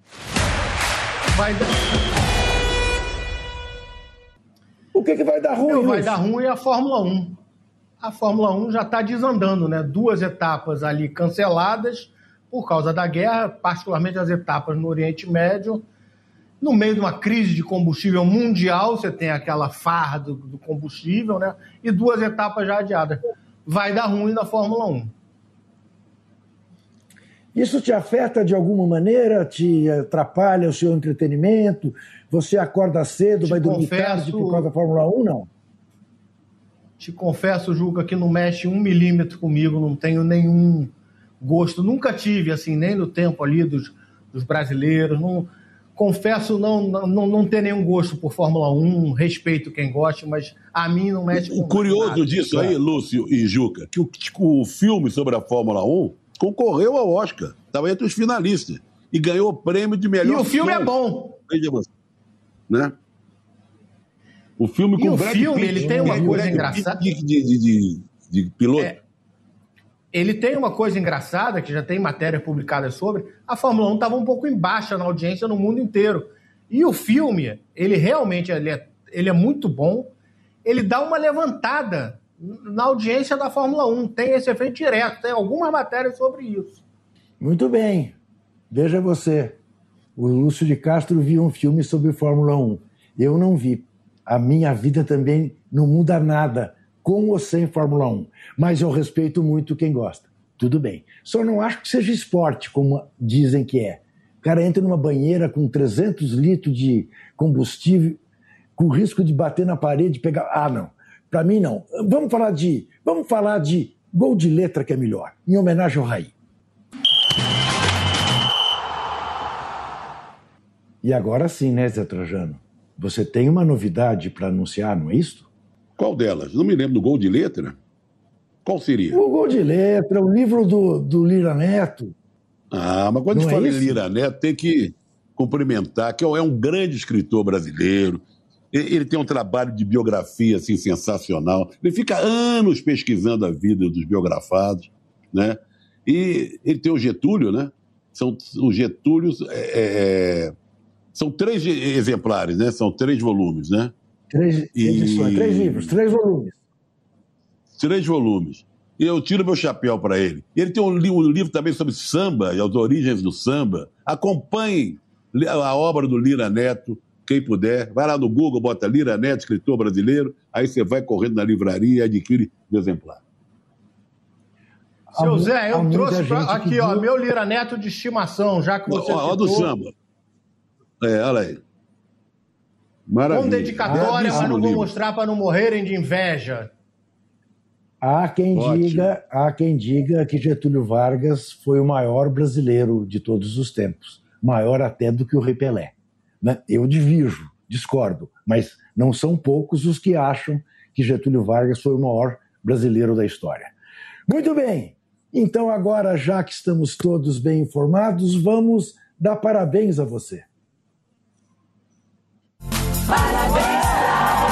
Speaker 1: O que vai dar ruim?
Speaker 3: Vai dar ruim é a Fórmula 1. A Fórmula 1 já está desandando, né? 2 etapas ali canceladas por causa da guerra, particularmente as etapas no Oriente Médio. No meio de uma crise de combustível mundial, você tem aquela farra do combustível, né? E 2 etapas já adiadas. Vai dar ruim na Fórmula 1.
Speaker 1: Isso te afeta de alguma maneira? Te atrapalha o seu entretenimento? Você acorda cedo, vai dormir tarde por causa da Fórmula 1, não?
Speaker 3: Te confesso, Juca, que não mexe 1 milímetro comigo, não tenho nenhum gosto. Nunca tive, assim, nem no tempo ali dos brasileiros. Não, confesso não ter nenhum gosto por Fórmula 1, respeito quem gosta, mas a mim não mexe com
Speaker 2: o curioso
Speaker 3: nada.
Speaker 2: Disso aí, Lúcio e Juca, que o filme sobre a Fórmula 1 concorreu ao Oscar, estava entre os finalistas, e ganhou o prêmio de melhor
Speaker 3: filme. E o filme é bom.
Speaker 2: Veja você, né? O filme com
Speaker 3: e o
Speaker 2: Brad
Speaker 3: filme,
Speaker 2: Pitt,
Speaker 3: ele tem uma coisa engraçada.
Speaker 2: De piloto.
Speaker 3: Ele tem uma coisa engraçada, que já tem matéria publicada sobre, a Fórmula 1 estava um pouco em baixa na audiência no mundo inteiro. E o filme, ele realmente ele é muito bom, ele dá uma levantada na audiência da Fórmula 1, tem esse efeito direto, tem algumas matérias sobre isso.
Speaker 1: Muito bem, veja você, o Lúcio de Castro viu um filme sobre Fórmula 1, eu não vi, a minha vida também não muda nada, com ou sem Fórmula 1, mas eu respeito muito quem gosta, tudo bem, só não acho que seja esporte, como dizem que é. O cara entra numa banheira com 300 litros de combustível, com risco de bater na parede e pegar... Ah, não. Para mim, não. Vamos falar de gol de letra, que é melhor, em homenagem ao Raí. E agora sim, né, Zé Trajano? Você tem uma novidade para anunciar, não é isso?
Speaker 2: Qual delas? Não me lembro do gol de letra. Qual seria?
Speaker 1: O gol de letra, o livro do Lira Neto.
Speaker 2: Ah, mas quando a gente fala em Lira Neto, tem que cumprimentar, que é um grande escritor brasileiro. Ele tem um trabalho de biografia assim, sensacional. Ele fica anos pesquisando a vida dos biografados, né? E ele tem o Getúlio, né? Os Getúlios são 3 exemplares, né? São 3 volumes, né?
Speaker 1: 3 edições, 3 livros, 3 volumes.
Speaker 2: 3 volumes. E eu tiro meu chapéu para ele. Ele tem um livro também sobre samba, as origens do samba. Acompanhe a obra do Lira Neto, quem puder. Vai lá no Google, bota Lira Neto, escritor brasileiro, aí você vai correndo na livraria e adquire o exemplar.
Speaker 3: Seu Zé, eu trouxe aqui, ó, meu Lira Neto de estimação, já que você citou.
Speaker 2: Ó, do samba. Olha aí. Maravilha.
Speaker 3: Com dedicatória, mas não vou mostrar para não morrerem de inveja.
Speaker 1: Há quem diga que Getúlio Vargas foi o maior brasileiro de todos os tempos. Maior até do que o Rei Pelé. Eu discordo, mas não são poucos os que acham que Getúlio Vargas foi o maior brasileiro da história. Muito bem, então agora, já que estamos todos bem informados, vamos dar parabéns a você.
Speaker 6: Parabéns pra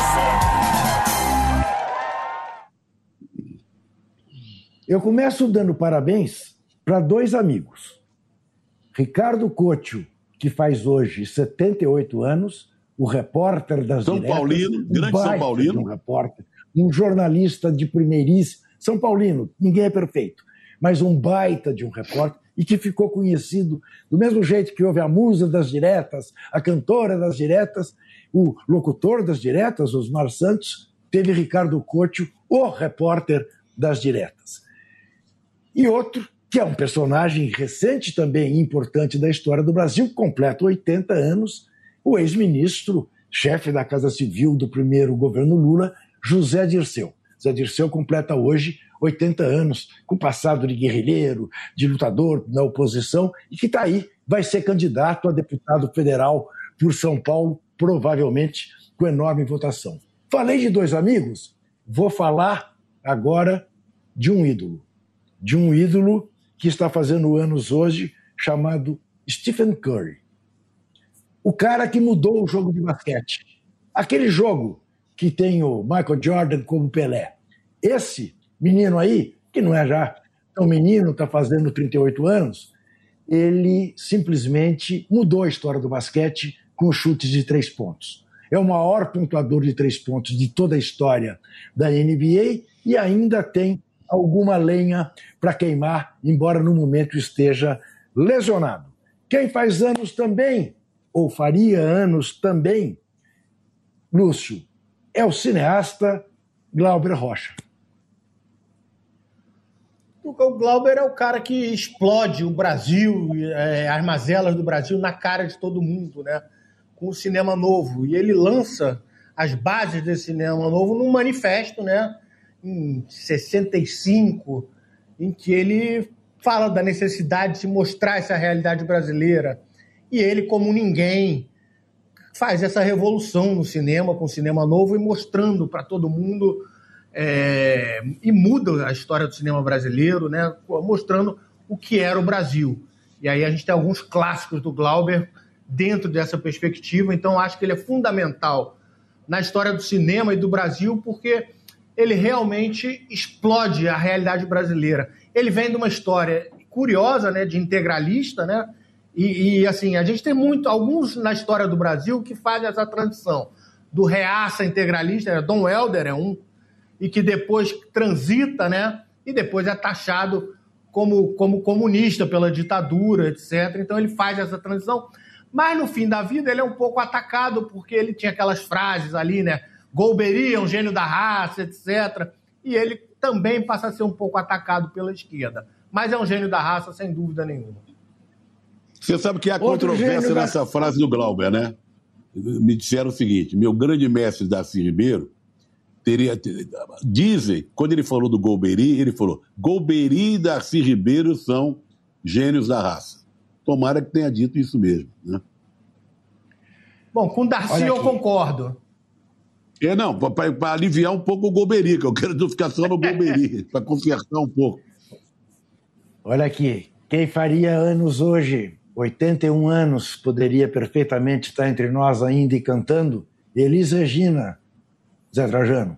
Speaker 1: você. Eu começo dando parabéns para 2 amigos. Ricardo Couto, que faz hoje 78 anos, o repórter das
Speaker 2: São
Speaker 1: diretas,
Speaker 2: Paulino, grande São Paulino.
Speaker 1: Um repórter, um jornalista de primeiríssimo, São Paulino, ninguém é perfeito, mas um baita de um repórter, e que ficou conhecido do mesmo jeito que houve a musa das diretas, a cantora das diretas, o locutor das diretas, Osmar Santos, teve Ricardo Couto, o repórter das diretas. E outro, que é um personagem recente também importante da história do Brasil, que completa 80 anos, o ex-ministro, chefe da Casa Civil do primeiro governo Lula, José Dirceu. José Dirceu completa hoje 80 anos, com passado de guerrilheiro, de lutador na oposição, e que está aí, vai ser candidato a deputado federal por São Paulo, provavelmente com enorme votação. Falei de 2 amigos, vou falar agora de um ídolo. De um ídolo que está fazendo anos hoje, chamado Stephen Curry. O cara que mudou o jogo de basquete. Aquele jogo que tem o Michael Jordan como Pelé. Esse menino aí, que não é já tão menino, está fazendo 38 anos, ele simplesmente mudou a história do basquete com chutes de 3 pontos. É o maior pontuador de 3 pontos de toda a história da NBA e ainda tem alguma lenha para queimar, embora no momento esteja lesionado. Quem faz anos também, ou faria anos também, Lúcio, é o cineasta Glauber Rocha.
Speaker 3: O Glauber é o cara que explode o Brasil, as mazelas do Brasil na cara de todo mundo, né? Com o cinema novo. E ele lança as bases desse cinema novo num manifesto, né? Em 65, em que ele fala da necessidade de se mostrar essa realidade brasileira. E ele, como ninguém, faz essa revolução no cinema, com o cinema novo, e mostrando para todo mundo, e muda a história do cinema brasileiro, né? Mostrando o que era o Brasil. E aí a gente tem alguns clássicos do Glauber dentro dessa perspectiva, então acho que ele é fundamental na história do cinema e do Brasil, porque ele realmente explode a realidade brasileira. Ele vem de uma história curiosa, né, de integralista, né? E assim, a gente tem alguns na história do Brasil que fazem essa transição do reaça integralista, né? Dom Helder é um, e que depois transita, né? E depois é taxado como comunista pela ditadura, etc. Então ele faz essa transição, mas no fim da vida ele é um pouco atacado, porque ele tinha aquelas frases ali, né? Golbery é um gênio da raça, etc. E ele também passa a ser um pouco atacado pela esquerda. Mas é um gênio da raça, sem dúvida nenhuma.
Speaker 2: Você sabe que há controvérsia nessa frase do Glauber, né? Me disseram o seguinte: meu grande mestre Darcy Ribeiro dizem, quando ele falou do Golbery, ele falou: Golbery e Darcy Ribeiro são gênios da raça. Tomara que tenha dito isso mesmo, né?
Speaker 3: Bom, com Darcy eu concordo.
Speaker 2: Não, para aliviar um pouco o Golbery, que eu quero não ficar só no Golbery, para consertar um pouco.
Speaker 1: Olha aqui, quem faria anos hoje, 81 anos, poderia perfeitamente estar entre nós ainda e cantando? Elis Regina, Zé Trajano.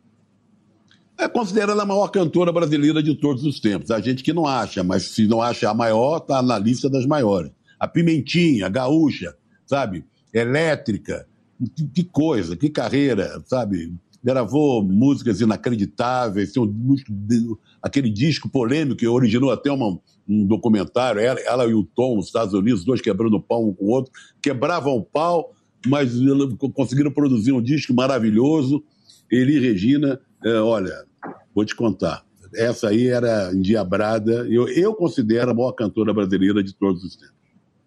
Speaker 2: É considerada a maior cantora brasileira de todos os tempos. A gente que não acha, mas se não acha a maior, está na lista das maiores. A Pimentinha, a Gaúcha, sabe? Elétrica, que coisa, que carreira, sabe? Gravou músicas inacreditáveis, aquele disco polêmico que originou até um documentário, ela e o Tom nos Estados Unidos, dois quebrando o pau um com o outro, quebravam o pau, mas conseguiram produzir um disco maravilhoso. Elis Regina, olha, vou te contar, essa aí era endiabrada, eu considero a maior cantora brasileira de todos os tempos.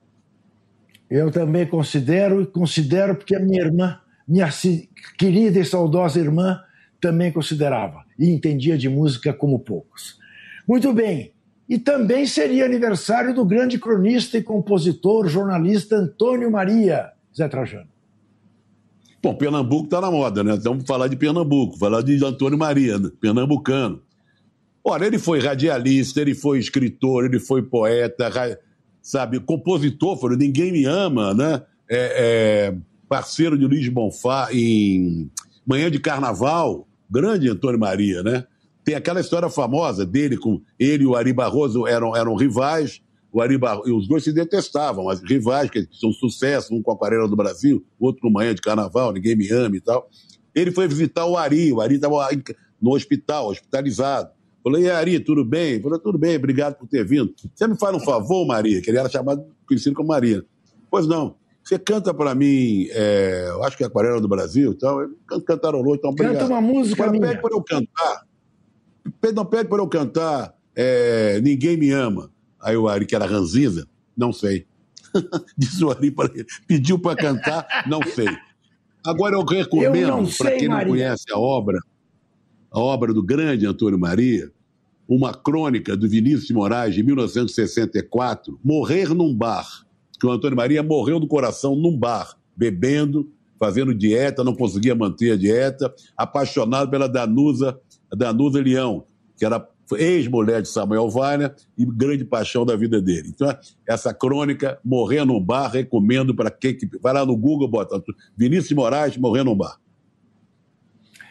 Speaker 1: Eu também considero porque a minha irmã, minha querida e saudosa irmã, também considerava e entendia de música como poucos. Muito bem, e também seria aniversário do grande cronista e compositor, jornalista Antônio Maria, Zé Trajano.
Speaker 2: Bom, Pernambuco está na moda, né? Então vamos falar de Pernambuco, falar de Antônio Maria, pernambucano. Olha, ele foi radialista, ele foi escritor, ele foi poeta, sabe, compositor, falou, Ninguém Me Ama, né? Parceiro de Luiz Bonfá em Manhã de Carnaval, grande Antônio Maria, né? Tem aquela história famosa dele, com ele e o Ari Barroso eram rivais, e os dois se detestavam, mas rivais, que são sucesso, um com a Aquarela do Brasil, outro com Manhã de Carnaval, Ninguém Me Ama e tal. Ele foi visitar o Ari estava no hospital, hospitalizado. Falou, e Ari, tudo bem? Ele falou, tudo bem, obrigado por ter vindo. Você me faz um favor, Maria? Que ele era conhecido como Maria. Pois não. Você canta para mim, eu acho que é Aquarela do Brasil e tal. Ele cantarolou, então obrigado.
Speaker 1: Canta uma música minha.
Speaker 2: Pede para eu cantar. Pede para eu cantar Ninguém Me Ama. Aí o Ari, que era ranzinza, não sei. Disse o Ari para ele, pediu para cantar, não sei. Agora eu recomendo, para quem não conhece a obra do grande Antônio Maria, uma crônica do Vinícius de Moraes, de 1964, Morrer num Bar, que o Antônio Maria morreu do coração num bar, bebendo, fazendo dieta, não conseguia manter a dieta, apaixonado pela Danusa Leão, que era ex-mulher de Samuel Weiner e grande paixão da vida dele. Então, essa crônica, Morrer num Bar, recomendo para quem... Vai lá no Google, bota Vinícius de Moraes, Morrer num Bar.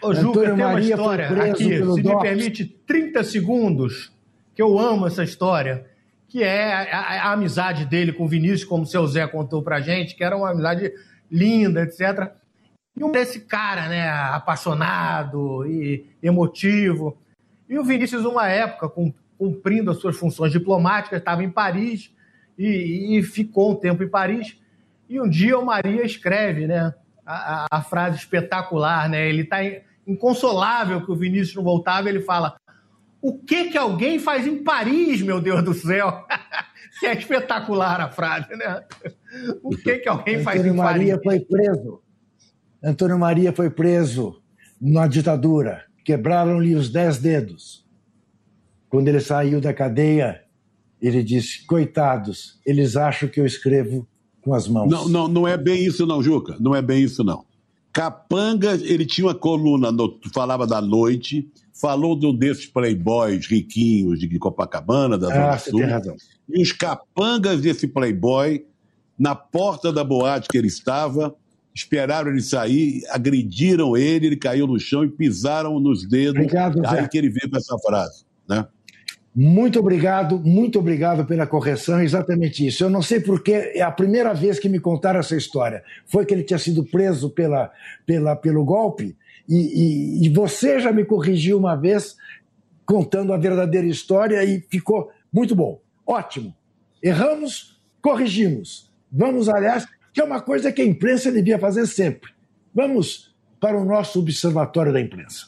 Speaker 3: Ô, Juca,
Speaker 1: Antônio
Speaker 3: tem uma
Speaker 1: Maria
Speaker 3: história
Speaker 1: foi preso
Speaker 3: aqui,
Speaker 1: pelo
Speaker 3: se me
Speaker 1: DOPS.
Speaker 3: permite 30 segundos, que eu amo essa história, que é a amizade dele com o Vinícius, como o seu Zé contou pra gente, que era uma amizade linda, etc. E esse cara, né, apaixonado e emotivo. E o Vinícius, uma época, cumprindo as suas funções diplomáticas, estava em Paris e ficou um tempo em Paris. E um dia o Maria escreve, né, a frase espetacular, né? Ele está inconsolável que o Vinícius não voltava, ele fala: o que alguém faz em Paris, meu Deus do céu? Que é espetacular a frase, né? O que alguém faz em Paris?
Speaker 1: Antônio Maria foi preso na ditadura. Quebraram-lhe os 10 dedos. Quando ele saiu da cadeia, ele disse: coitados, eles acham que eu escrevo com as mãos.
Speaker 2: Não é bem isso não, Juca. Não é bem isso não. Capanga, ele tinha uma coluna, falava da noite, falou desses playboys riquinhos de Copacabana, da Zona Sul.
Speaker 1: Você tem razão.
Speaker 2: E os capangas desse playboy, na porta da boate que ele estava, esperaram ele sair, agrediram ele caiu no chão e pisaram nos dedos.
Speaker 1: Obrigado, Zé.
Speaker 2: Aí que ele veio com essa frase, né?
Speaker 1: Muito obrigado pela correção, é exatamente isso. Eu não sei porque é a primeira vez que me contaram essa história. Foi que ele tinha sido preso pelo golpe e você já me corrigiu uma vez contando a verdadeira história e ficou muito bom. Ótimo. Erramos, corrigimos. Vamos, aliás, que é uma coisa que a imprensa devia fazer sempre. Vamos para o nosso observatório da imprensa.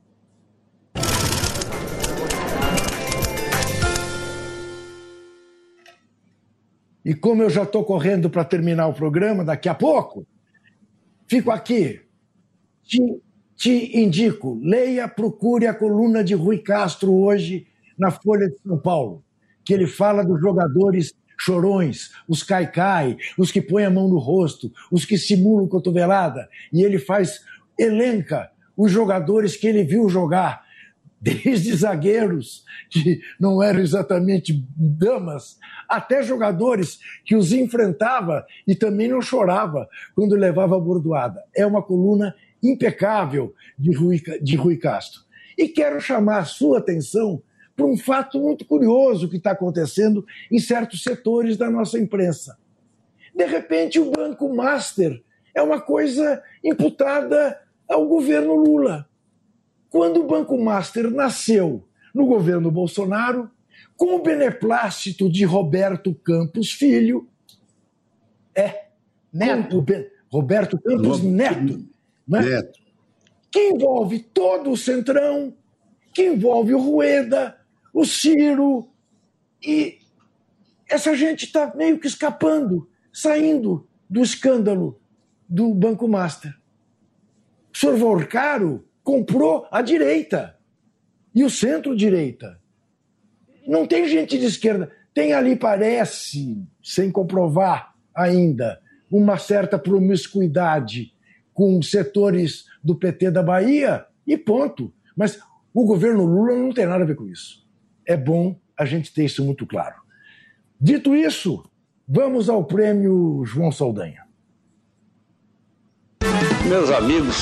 Speaker 1: E como eu já estou correndo para terminar o programa daqui a pouco, fico aqui. Te indico, leia, procure a coluna de Rui Castro hoje na Folha de São Paulo, que ele fala dos jogadores chorões, os caicai, os que põem a mão no rosto, os que simulam cotovelada, e ele elenca os jogadores que ele viu jogar, desde zagueiros, que não eram exatamente damas, até jogadores que os enfrentava e também não chorava quando levava a bordoada. É uma coluna impecável de Rui Castro. E quero chamar a sua atenção para um fato muito curioso que está acontecendo em certos setores da nossa imprensa. De repente, o Banco Master é uma coisa imputada ao governo Lula. Quando o Banco Master nasceu no governo Bolsonaro, com o beneplácito de Roberto Campos Filho, Roberto Campos Neto, né?
Speaker 2: Neto,
Speaker 1: Que envolve todo o Centrão, que envolve o Rueda, o Ciro, e essa gente está meio que escapando, saindo do escândalo do Banco Master. O senhor Vorcaro comprou a direita e o centro-direita. Não tem gente de esquerda. Tem ali, parece, sem comprovar ainda, uma certa promiscuidade com setores do PT da Bahia e ponto. Mas o governo Lula não tem nada a ver com isso. É bom a gente ter isso muito claro. Dito isso, vamos ao prêmio João Saldanha.
Speaker 7: Meus amigos,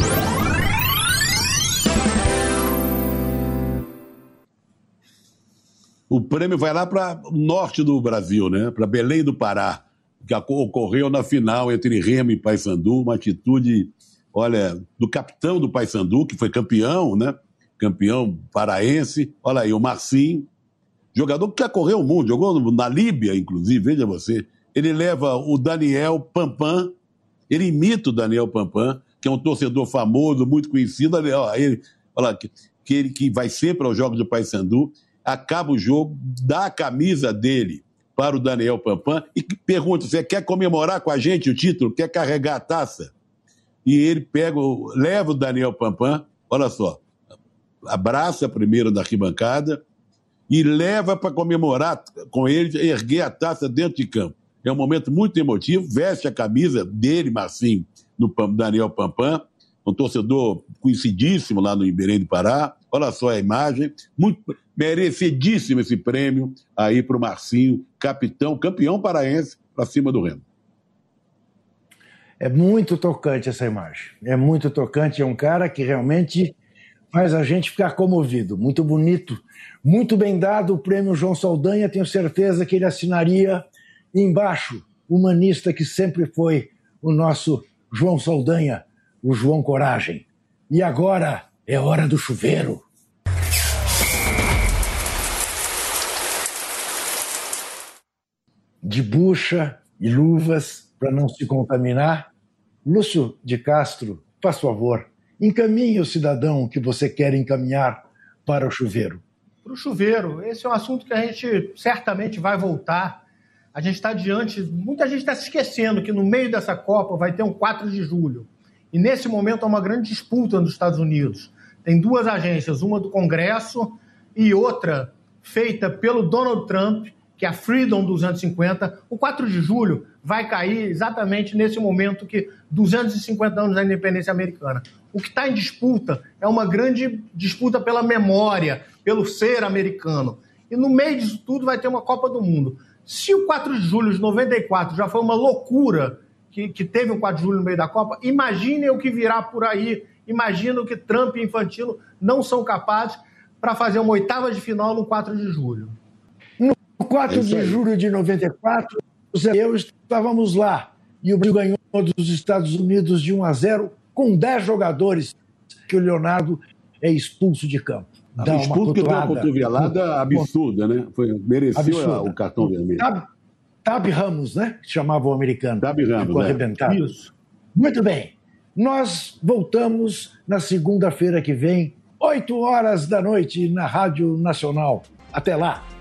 Speaker 2: o prêmio vai lá para o norte do Brasil, né? Para Belém do Pará, que ocorreu na final entre Remo e Paysandu, uma atitude, olha, do capitão do Paysandu, que foi campeão, né? Campeão paraense. Olha aí, o Marcinho, jogador que já correu o mundo, jogou na Líbia, inclusive, veja você. Ele leva o Daniel Pampam, ele imita o Daniel Pampam, que é um torcedor famoso, muito conhecido. Olha, que vai sempre aos jogos do Paysandu. Acaba o jogo, dá a camisa dele para o Daniel Pampam e pergunta: você quer comemorar com a gente o título? Quer carregar a taça? E ele leva o Daniel Pampam, olha só, abraça primeiro da arquibancada e leva para comemorar com ele, erguer a taça dentro de campo. É um momento muito emotivo, veste a camisa dele, Marcinho, no Daniel Pampam, um torcedor conhecidíssimo lá no Belém do Pará. Olha só a imagem, muito merecidíssimo esse prêmio aí para o Marcinho, campeão paraense, para cima do Remo.
Speaker 1: É muito tocante essa imagem. É muito tocante. É um cara que realmente faz a gente ficar comovido. Muito bonito, muito bem dado o prêmio João Saldanha. Tenho certeza que ele assinaria embaixo, humanista que sempre foi o nosso João Saldanha, o João Coragem. E agora é hora do chuveiro. De bucha e luvas para não se contaminar. Lúcio de Castro, faz favor, encaminhe o cidadão que você quer encaminhar para o chuveiro.
Speaker 3: Para o chuveiro, esse é um assunto que a gente certamente vai voltar. A gente está diante, muita gente está se esquecendo que no meio dessa Copa vai ter um 4 de julho. E nesse momento há uma grande disputa nos Estados Unidos. Tem duas agências, uma do Congresso e outra feita pelo Donald Trump, que é a Freedom 250. O 4 de julho vai cair exatamente nesse momento que 250 anos da independência americana. O que está em disputa é uma grande disputa pela memória, pelo ser americano. E no meio disso tudo vai ter uma Copa do Mundo. Se o 4 de julho de 94 já foi uma loucura que teve um 4 de julho no meio da Copa, imaginem o que virá por aí. Imaginem o que Trump e Infantino não são capazes para fazer uma oitava de final no 4 de julho.
Speaker 1: No 4 de julho de 94, eu estávamos lá e o Brasil ganhou dos Estados Unidos de 1-0 com 10 jogadores que o Leonardo é expulso de campo.
Speaker 2: Expulso que deu uma cotovelada absurda, né? Mereceu o cartão vermelho.
Speaker 1: Tab Ramos, né? Que chamava o americano.
Speaker 2: Tab Ramos,
Speaker 1: ficou arrebentado. Isso. Muito bem. Nós voltamos na segunda-feira que vem, 8 horas da noite, na Rádio Nacional. Até lá.